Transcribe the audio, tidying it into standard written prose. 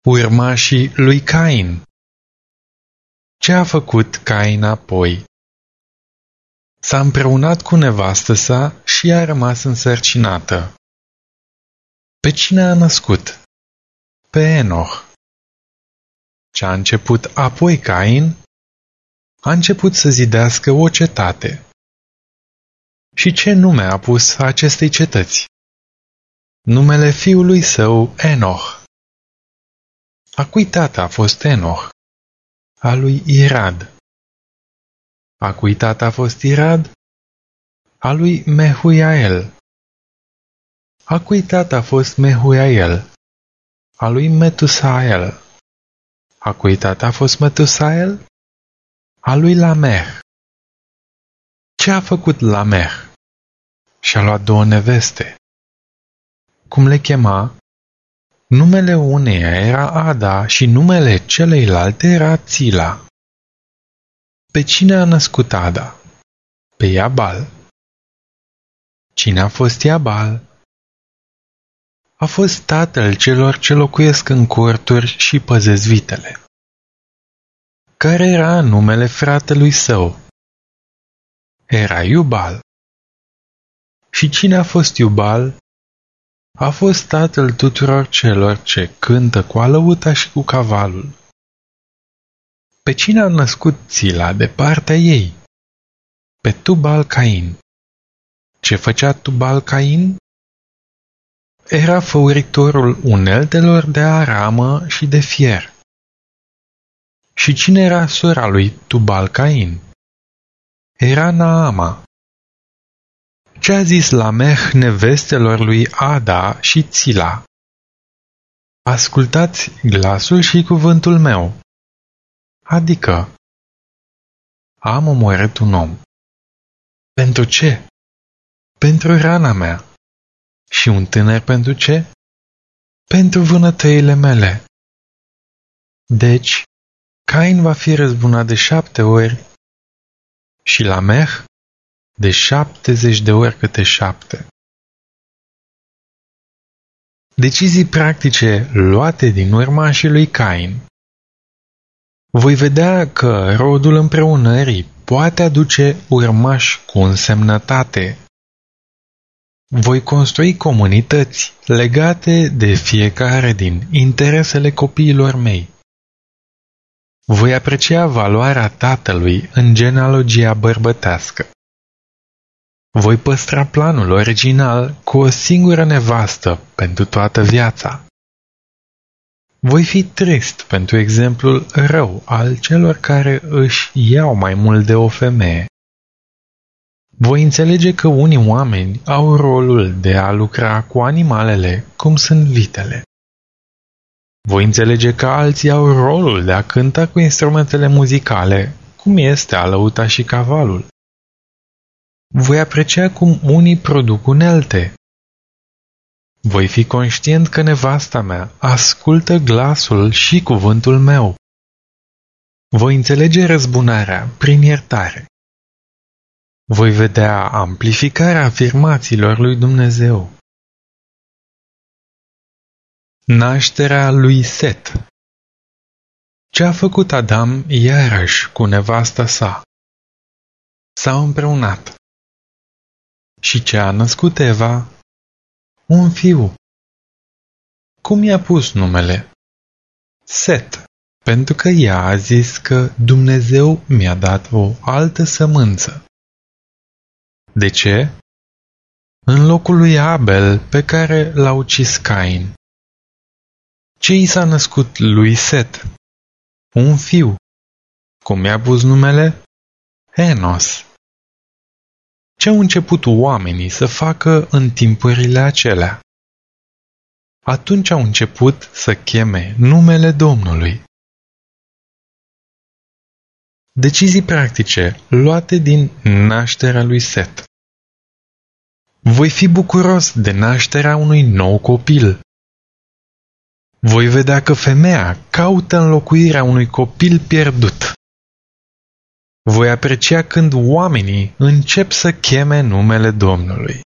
Urmașii lui Cain. Ce a făcut Cain apoi? S-a împreunat cu nevastă sa și a rămas însărcinată. Pe cine a născut? Pe Enoch. Ce a început apoi Cain? A început să zidească o cetate. Și ce nume a pus acestei cetăți? Numele fiului său Enoch. A cui tată a fost Enoch? A lui Irad. A cui tată a fost Irad? A lui Mehuiael. A cui tată a fost Mehuiael? A lui Metusael. A cui tată a fost Metusael? A lui Lameh. Ce a făcut Lameh? Și-a luat 2 neveste. Cum le chema? Numele uneia era Ada și numele celeilalte era Țila. Pe cine a născut Ada? Pe Iabal. Cine a fost Iabal? A fost tatăl celor ce locuiesc în corturi și păzesc vitele. Care era numele fratelui său? Era Iubal. Și cine a fost Iubal? A fost tatăl tuturor celor ce cântă cu alăuta și cu cavalul. Pe cine a născut Țila de partea ei? Pe Tubal-Cain. Ce făcea Tubal-Cain? Era făuritorul uneltelor de aramă și de fier. Și cine era sora lui Tubal-Cain? Era Naama. Ce a zis Lameh nevestelor lui Ada și Țila? Ascultați glasul și cuvântul meu. Adică, am omorât un om. Pentru ce? Pentru rana mea. Și un tânăr pentru ce? Pentru vânătăile mele. Deci, Cain va fi răzbunat de 7 ori și Lameh de 70 de ori câte 7. Decizii practice luate din urmașii lui Cain. Voi vedea că rodul împreunării poate aduce urmași cu însemnătate. Voi construi comunități legate de fiecare din interesele copiilor mei. Voi aprecia valoarea tatălui în genealogia bărbătească. Voi păstra planul original cu o singură nevastă pentru toată viața. Voi fi trist pentru exemplul rău al celor care își iau mai mult de o femeie. Voi înțelege că unii oameni au rolul de a lucra cu animalele, cum sunt vitele. Voi înțelege că alții au rolul de a cânta cu instrumentele muzicale, cum este alăuta și cavalul. Voi aprecia cum unii produc unelte. Voi fi conștient că nevasta mea ascultă glasul și cuvântul meu. Voi înțelege răzbunarea prin iertare. Voi vedea amplificarea afirmațiilor lui Dumnezeu. Nașterea lui Set. Ce a făcut Adam iarăși cu nevasta sa? S-au împreunat. Și ce a născut Eva? Un fiu. Cum i-a pus numele? Set, pentru că ea a zis că Dumnezeu mi-a dat o altă sămânță. De ce? În locul lui Abel, pe care l-a ucis Cain. Ce i s-a născut lui Set? Un fiu. Cum i-a pus numele? Enos. Ce au început oamenii să facă în timpurile acelea? Atunci au început să cheme numele Domnului. Decizii practice luate din nașterea lui Set. Voi fi bucuros de nașterea unui nou copil. Voi vedea că femeia caută înlocuirea unui copil pierdut. Voi aprecia când oamenii încep să cheme numele Domnului.